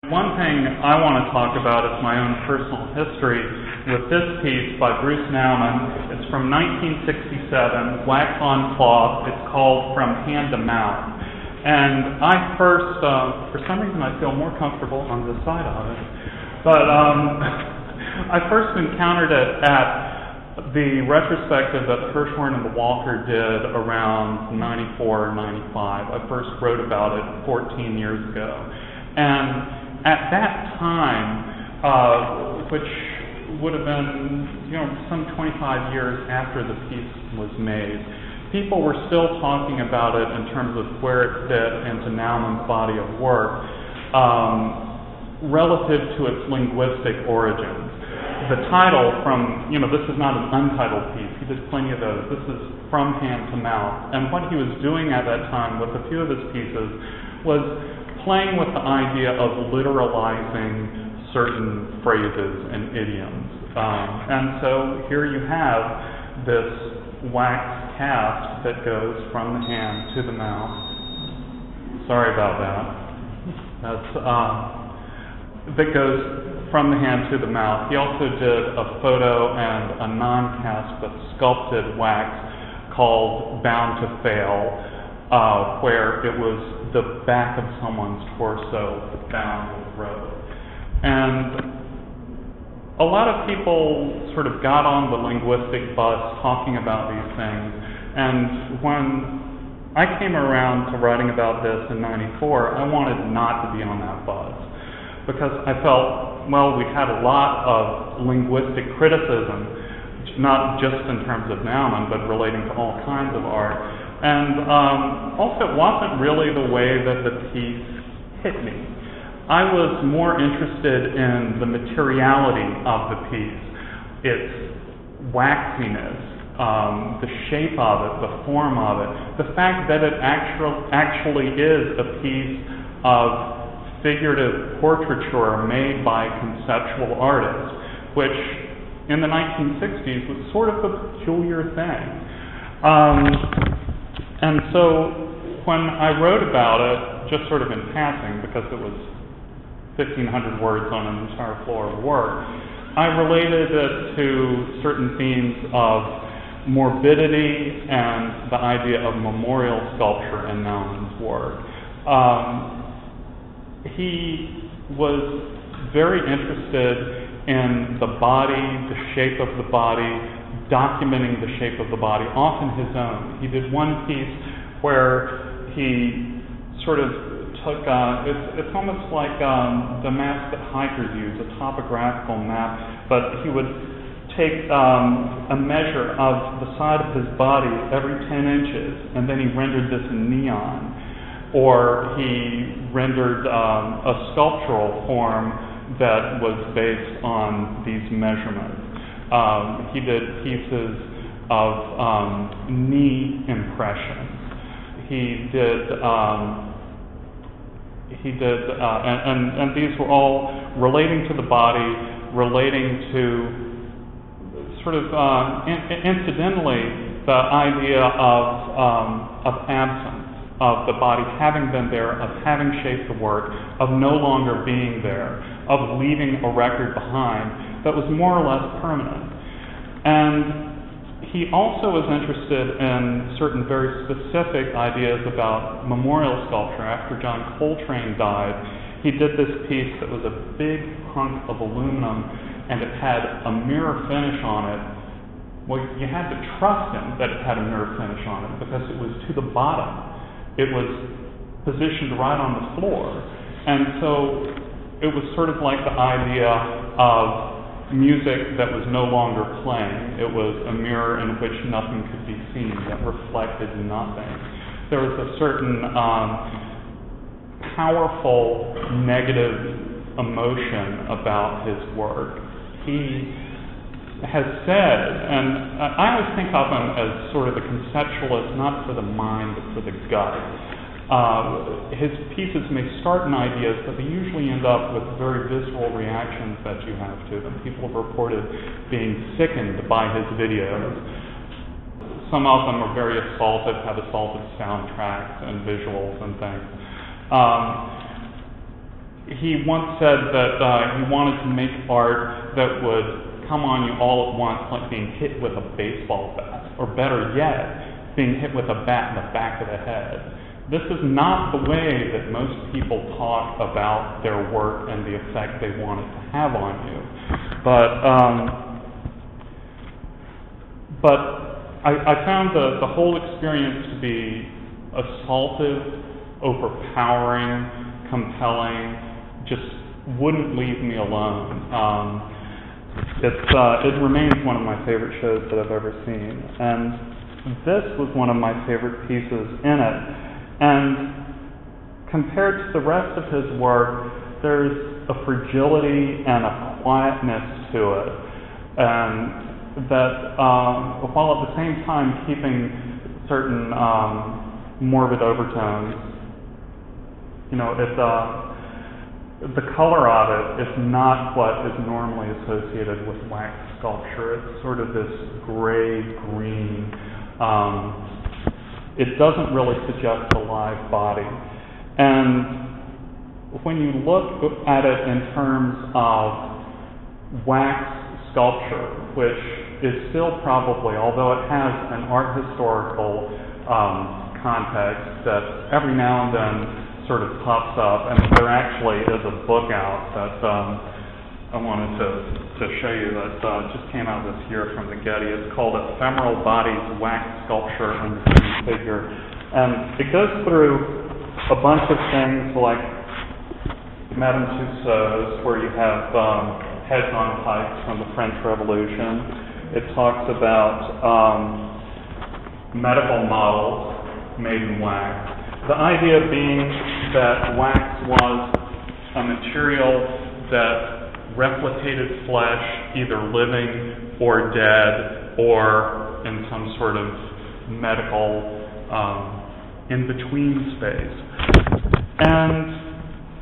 One thing I want to talk about is my own personal history with this piece by Bruce Nauman. It's from 1967, wax on cloth. It's called From Hand to Mouth. And I first, for some reason I feel more comfortable on this side of it, but I first encountered it at the retrospective that Hirshhorn and the Walker did around 94 or 95. I first wrote about it 14 years ago. And at that time, which would have been, some 25 years after the piece was made, people were still talking about it in terms of where it fit into Nauman's body of work relative to its linguistic origins. The title from, this is not an untitled piece. He did plenty of those. This is From Hand to Mouth. And what he was doing at that time with a few of his pieces was playing with the idea of literalizing certain phrases and idioms. And so here you have this wax cast that goes from the hand to the mouth. Sorry about that. That goes from the hand to the mouth. He also did a photo and a non-cast but sculpted wax called Bound to Fail, where it was the back of someone's torso bound with rope. And a lot of people sort of got on the linguistic bus talking about these things. And when I came around to writing about this in 94, I wanted not to be on that bus, because I felt, we've had a lot of linguistic criticism, not just in terms of Nauman, but relating to all kinds of art. And also, it wasn't really the way that the piece hit me. I was more interested in the materiality of the piece, its waxiness, the shape of it, the form of it, the fact that it actually is a piece of figurative portraiture made by conceptual artists, which in the 1960s was sort of a peculiar thing. And so when I wrote about it, just sort of in passing, because it was 1,500 words on an entire floor of work, I related it to certain themes of morbidity and the idea of memorial sculpture in Nauman's work. He was very interested in the body, the shape of the body, documenting the shape of the body, often his own. He did one piece where he sort of took, it's almost like the maps that hikers use, a topographical map, but he would take a measure of the side of his body every 10 inches, and then he rendered this in neon. Or he rendered a sculptural form that was based on these measurements. He did pieces of knee impressions. He did, and these were all relating to the body, relating to sort of incidentally the idea of absence, of the body having been there, of having shaped the work, of no longer being there, of leaving a record behind that was more or less permanent. And he also was interested in certain very specific ideas about memorial sculpture. After John Coltrane died, he did this piece that was a big hunk of aluminum, and it had a mirror finish on it. Well, you had to trust him that it had a mirror finish on it, because it was to the bottom. It was positioned right on the floor. And so it was sort of like the idea of music that was no longer playing. It was a mirror in which nothing could be seen, that reflected nothing. There was a certain powerful negative emotion about his work. He has said, and I always think of him as sort of a conceptualist, not for the mind, but for the gut. His pieces may start in ideas, but they usually end up with very visceral reactions that you have to them. People have reported being sickened by his videos. Some of them are very assaultive, have assaultive soundtracks and visuals and things. he once said that he wanted to make art that would come on you all at once, like being hit with a baseball bat, or better yet, being hit with a bat in the back of the head. This is not the way that most people talk about their work and the effect they want it to have on you. But I found the whole experience to be assaultive, overpowering, compelling, just wouldn't leave me alone. It remains one of my favorite shows that I've ever seen, and this was one of my favorite pieces in it. And compared to the rest of his work, there's a fragility and a quietness to it, and that while at the same time keeping certain morbid overtones, the color of it is not what is normally associated with wax sculpture. It's sort of this gray-green. It doesn't really suggest a live body. And when you look at it in terms of wax sculpture, which is still probably, although it has an art historical context that every now and then sort of pops up, and there actually is a book out that I wanted to show you that just came out this year from the Getty. It's called Ephemeral Bodies, Wax Sculpture and the Human Figure. And it goes through a bunch of things like Madame Tussauds, where you have heads on pikes from the French Revolution. It talks about medical models made in wax. The idea being that wax was a material that replicated flesh, either living or dead, or in some sort of medical in-between space. And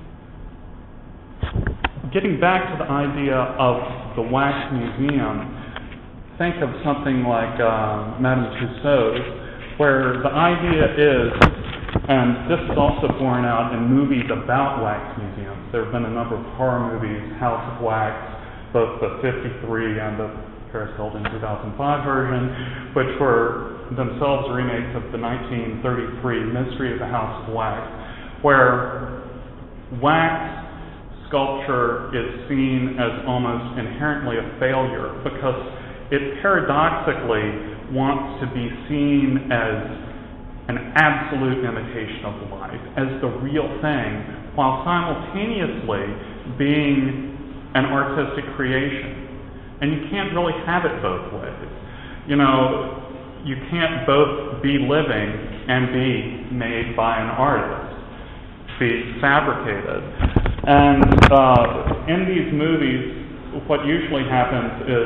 getting back to the idea of the wax museum, think of something like Madame Tussauds, where the idea is, and this is also borne out in movies about wax museums. There have been a number of horror movies, House of Wax, both the 53 and the Paris Hilton 2005 version, which were themselves remakes of the 1933 Mystery of the House of Wax, where wax sculpture is seen as almost inherently a failure because it paradoxically wants to be seen as an absolute imitation of life, as the real thing, while simultaneously being an artistic creation. And you can't really have it both ways. You can't both be living and be made by an artist, be fabricated. And in these movies, what usually happens is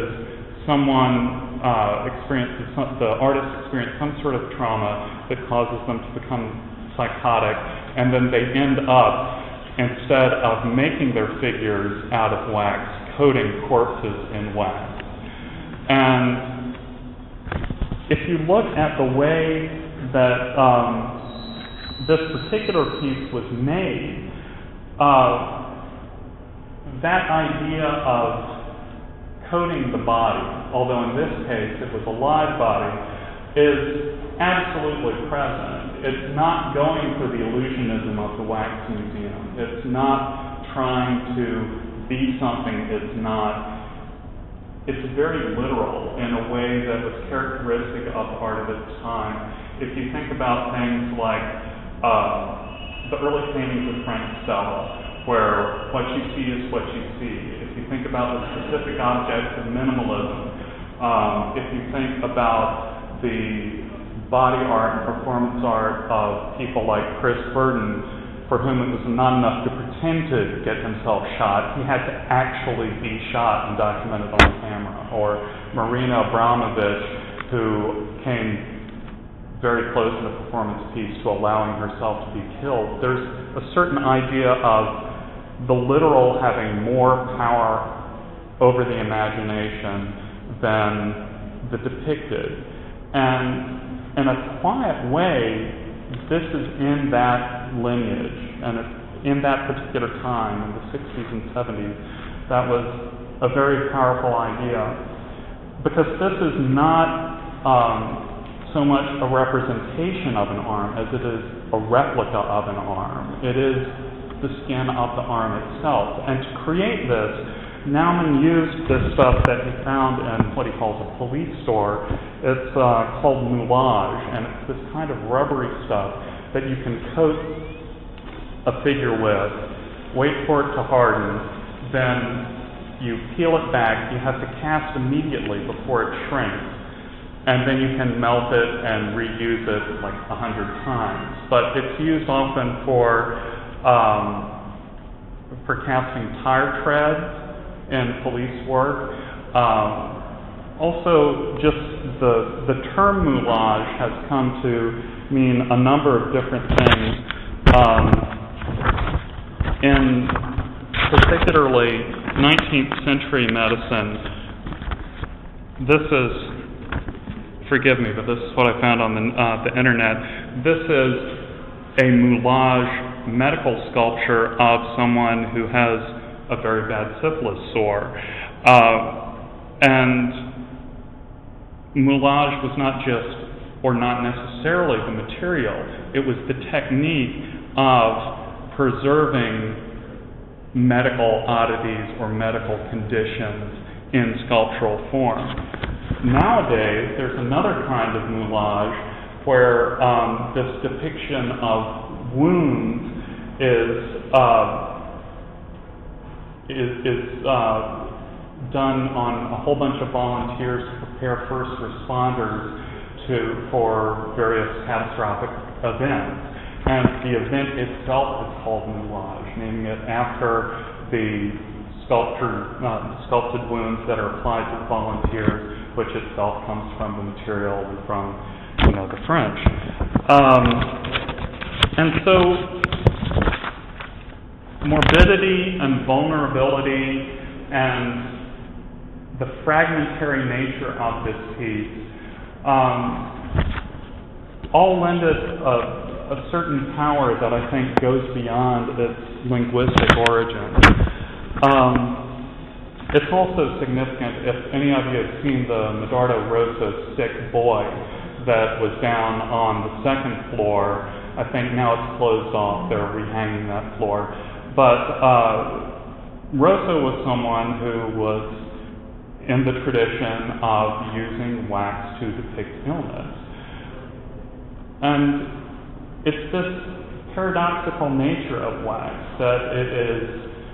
the artist experiences some sort of trauma that causes them to become psychotic, and then they end up, instead of making their figures out of wax, coating corpses in wax. And if you look at the way that this particular piece was made, that idea of coating the body, although in this case it was a live body, is absolutely present. It's not going for the illusionism of the wax museum. It's not trying to be something it's not. It's very literal in a way that was characteristic of art of its time. If you think about things like the early paintings of Frank Stella, where what you see is what you see. If you think about the specific objects of minimalism, if you think about the body art and performance art of people like Chris Burden, for whom it was not enough to pretend to get himself shot, he had to actually be shot and documented on camera. Or Marina Abramovich, who came very close in the performance piece to allowing herself to be killed. There's a certain idea of the literal having more power over the imagination than the depicted. And in a quiet way, this is in that lineage. And in that particular time, in the 60s and 70s, that was a very powerful idea. Because this is not so much a representation of an arm as it is a replica of an arm. It is the skin of the arm itself. And to create this, Naumann used this stuff that he found in what he calls a police store. It's called moulage, and it's this kind of rubbery stuff that you can coat a figure with, wait for it to harden, then you peel it back. You have to cast immediately before it shrinks, and then you can melt it and reuse it like 100 times. But it's used often for casting tire treads in police work. Also, just the term moulage has come to mean a number of different things. In particularly 19th century medicine, this is, forgive me, but this is what I found on the internet. This is a moulage medical sculpture of someone who has a very bad syphilis sore. And moulage was not just, or not necessarily the material, it was the technique of preserving medical oddities or medical conditions in sculptural form. Nowadays, there's another kind of moulage where this depiction of wounds is done on a whole bunch of volunteers to prepare first responders for various catastrophic events. And the event itself is called moulage, naming it after the sculpted wounds that are applied to volunteers, which itself comes from the material and from, the French. And so, morbidity and vulnerability and the fragmentary nature of this piece all lend it a certain power that I think goes beyond its linguistic origin. It's also significant, if any of you have seen the Medardo Rosso stick boy that was down on the second floor. I think now it's closed off, they're rehanging that floor. But Rosso was someone who was in the tradition of using wax to depict illness. And it's this paradoxical nature of wax that it is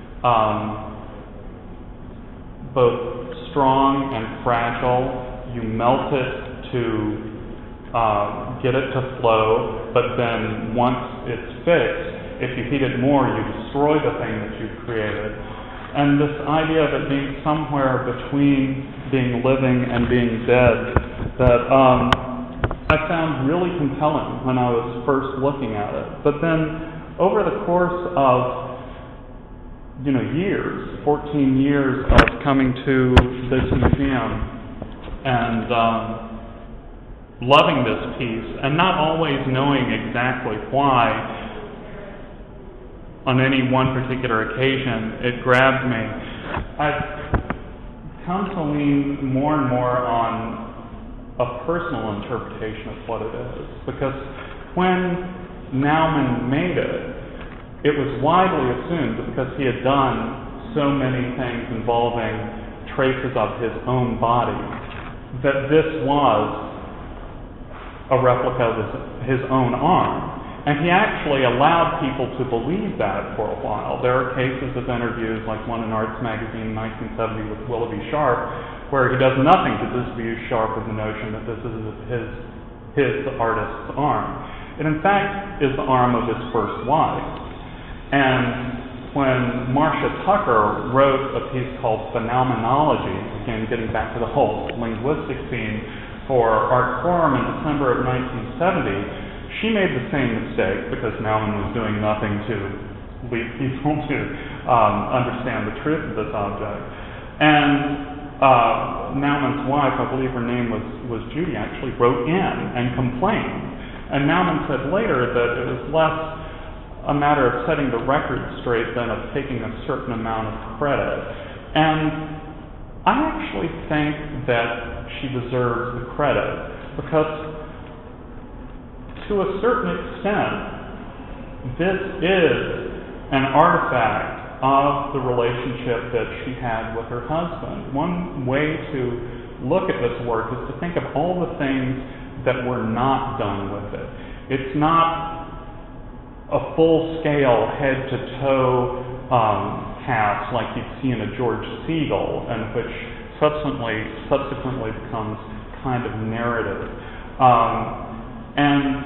both strong and fragile. You melt it to get it to flow, but then once it's fixed, if you heat it more, you destroy the thing that you've created. And this idea of it being somewhere between being living and being dead that I found really compelling when I was first looking at it. But then over the course of years, 14 years of coming to this museum and loving this piece and not always knowing exactly why on any one particular occasion it grabbed me, I've come to lean more and more on a personal interpretation of what it is. Because when Naumann made it, it was widely assumed that because he had done so many things involving traces of his own body, that this was a replica of his own arm. And he actually allowed people to believe that for a while. There are cases of interviews, like one in Arts Magazine in 1970 with Willoughby Sharp, where he does nothing to disabuse Sharp of the notion that this is his artist's arm. It in fact is the arm of his first wife. And when Marcia Tucker wrote a piece called Phenomenology, again getting back to the whole linguistic theme, for Art Forum in December of 1970, she made the same mistake because Naumann was doing nothing to lead people to understand the truth of this object. And Naumann's wife, I believe her name was Judy, actually wrote in and complained. And Naumann said later that it was less a matter of setting the record straight than of taking a certain amount of credit. And I actually think that she deserves the credit because, to a certain extent, this is an artifact of the relationship that she had with her husband. One way to look at this work is to think of all the things that were not done with it. It's not a full-scale head-to-toe cast like you'd see in a George Segal, and which subsequently becomes kind of narrative. And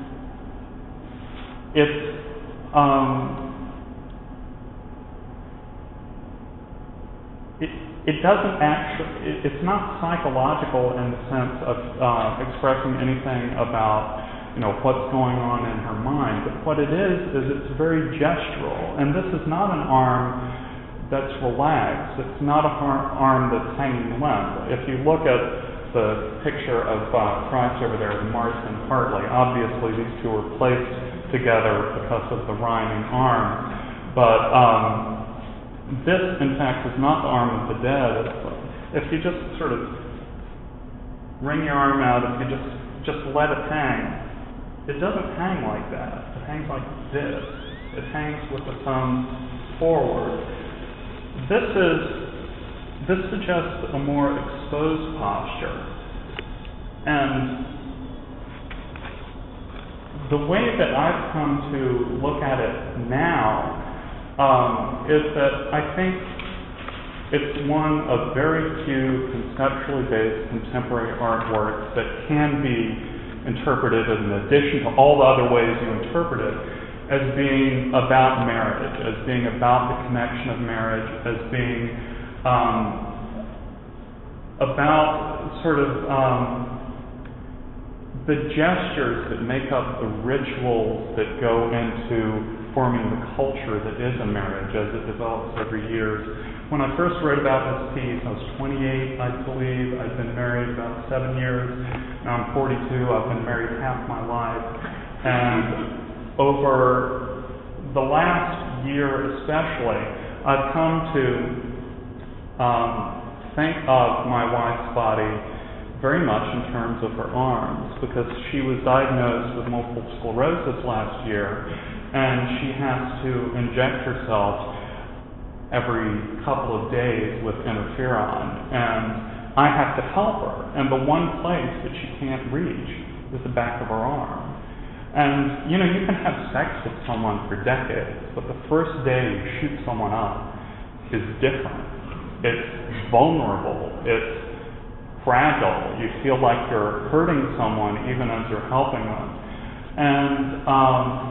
it doesn't actually, it's not psychological in the sense of expressing anything about what's going on in her mind, but what it is it's very gestural. And this is not an arm that's relaxed. It's not a arm that's hanging limp. If you look at the picture of Christ over there with Marston Hartley, obviously these two were placed together because of the rhyming arm. But this, in fact, is not the arm of the dead. If you just sort of wring your arm out, if you just let it hang, it doesn't hang like that. It hangs like this. It hangs with the thumb forward. This suggests a more exposed posture. And the way that I've come to look at it now is that I think it's one of very few conceptually based contemporary artworks that can be interpreted in addition to all the other ways you interpret it as being about marriage, as being about the connection of marriage, as being about sort of the gestures that make up the rituals that go into forming the culture that is a marriage as it develops every year. When I first wrote about this piece, I was 28, I believe. I'd been married about 7 years. Now I'm 42. I've been married half my life. And over the last year especially, I've come to think of my wife's body very much in terms of her arms, because she was diagnosed with multiple sclerosis last year, and she has to inject herself every couple of days with interferon, and I have to help her. And the one place that she can't reach is the back of her arm. And you can have sex with someone for decades, but the first day you shoot someone up is different. It's vulnerable. It's fragile. You feel like you're hurting someone even as you're helping them. And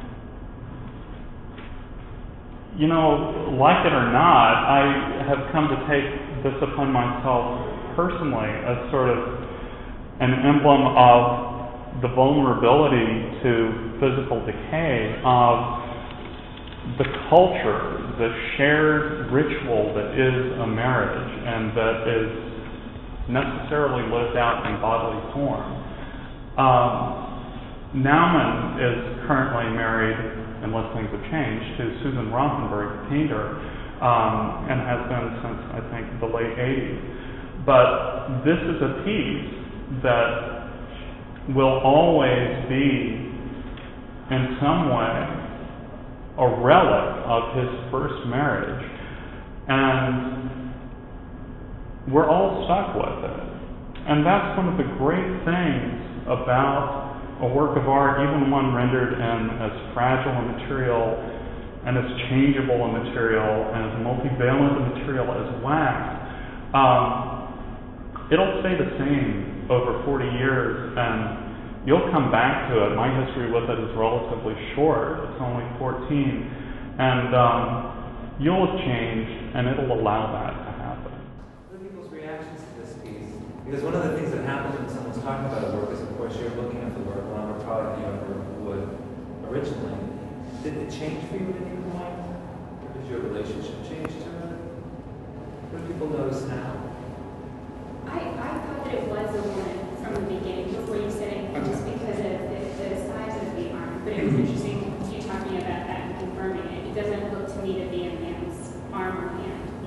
like it or not, I have come to take this upon myself personally as sort of an emblem of the vulnerability to physical decay of the culture, the shared ritual that is a marriage and that is necessarily lived out in bodily form. Nauman is currently married, unless things have changed, to Susan Rothenberg, the painter, and has been since, I think, the late 80s. But this is a piece that will always be, in some way, a relic of his first marriage. And we're all stuck with it. And that's one of the great things about a work of art, even one rendered in as fragile a material and as changeable a material and as multivalent a material as wax. It'll stay the same over 40 years, and you'll come back to it. My history with it is relatively short. It's only 14. And you'll have changed, and it'll allow that to happen. What are people's reactions to this piece? Because one of the things that happens when someone's talking about a work is, of course, you're looking at the work on a product you ever would originally. Did it change for you at any point? Or did your relationship change to it? What do people notice now? I thought that it was a woman from the beginning before you said it, just because of the size of the arm. But it was interesting you talking about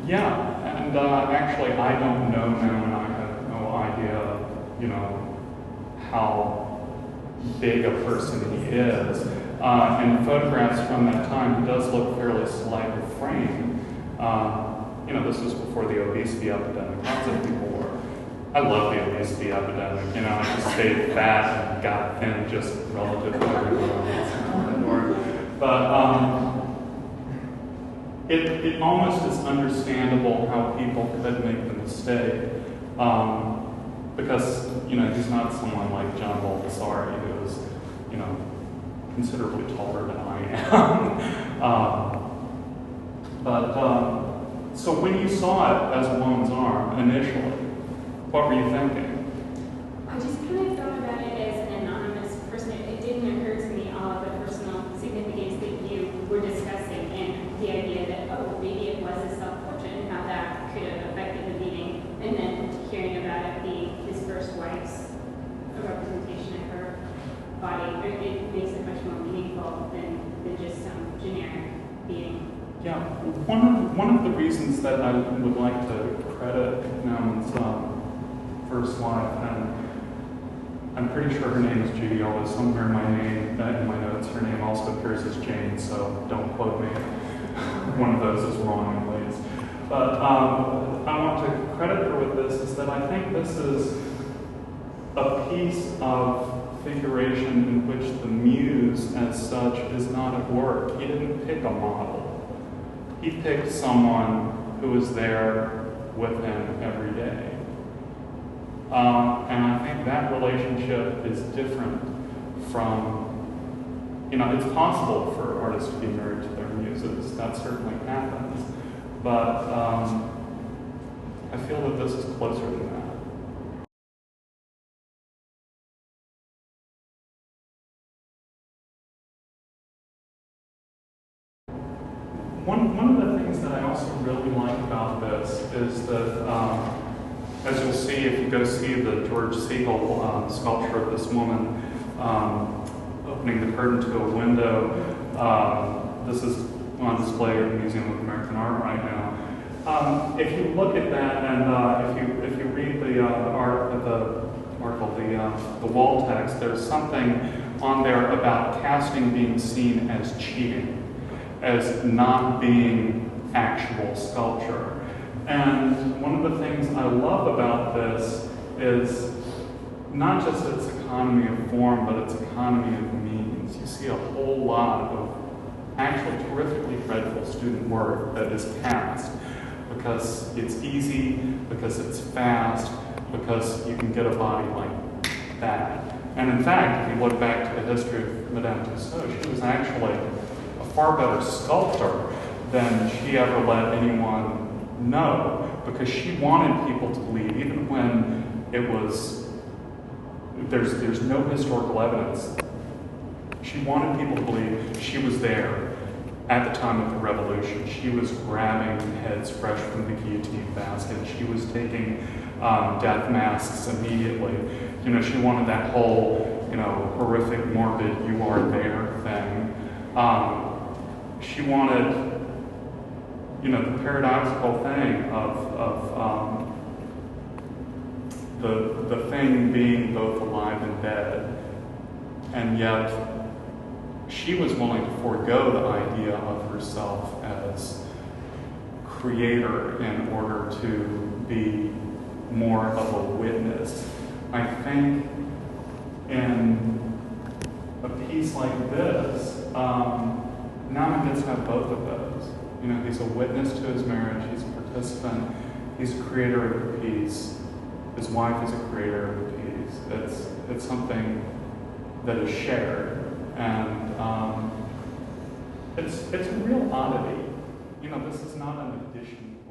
Yeah, and actually I don't know now, and I have no idea, you know, how big a person he is. In photographs from that time, he does look fairly slight of frame. You know, this was before the obesity epidemic. Lots of people were. I love the obesity epidemic. You know, I just stayed fat and got thin just relative to everyone else. But it almost is understandable how people could make the mistake. Because, you know, he's not someone like John Baldessari, who is, you know, considerably taller than I am. So when you saw it as a woman's arm initially, what were you thinking? I just kind of thought about it as an anonymous person. It didn't occur to me all of the personal significance that you were discussing, and the idea that, oh, maybe it was a self-portrait and how that could have affected the meeting, and then hearing about it being his first wife's representation of her body, it makes it much more meaningful than just some generic being. Yeah, one of the reasons that I would like to credit Naumann's first wife, and I'm pretty sure her name is Judy, although somewhere in my notes, her name also appears as Jane, so don't quote me. One of those is wrong at least. But I want to credit her with this, is that I think this is a piece of figuration in which the muse as such is not at work. He didn't pick a model. He picked someone who was there with him every day. And I think that relationship is different from, you know, it's possible for artists to be married to their muses. That certainly happens. But I feel that this is closer than that. One of the things that I also really like about this is that, as you'll see if you go see the George Siegel sculpture of this woman opening the curtain to a window, this is on display at the Museum of American Art right now. If you look at that, and if you read the article, the wall text, there's something on there about casting being seen as cheating, as not being actual sculpture. And one of the things I love about this is not just its economy of form, but its economy of means. You see a whole lot of actually terrifically dreadful student work that is cast because it's easy, because it's fast, because you can get a body like that. And in fact, if you look back to the history of Madame Tussaud, she was actually a far better sculptor than she ever let anyone know, because she wanted people to believe, even when it was, there's no historical evidence. She wanted people to believe she was there at the time of the revolution. She was grabbing heads fresh from the guillotine basket. She was taking death masks immediately. You know, she wanted that whole, you know, horrific, morbid, you are there thing. She wanted, you know, the paradoxical thing of the thing being both alive and dead, and yet she was willing to forego the idea of herself as creator in order to be more of a witness. I think in a piece like this, Naumann gets to have both of those. You know, he's a witness to his marriage, he's a participant, he's a creator of the piece. His wife is a creator of the piece. It's something that is shared, and it's a real oddity. You know, this is not an addition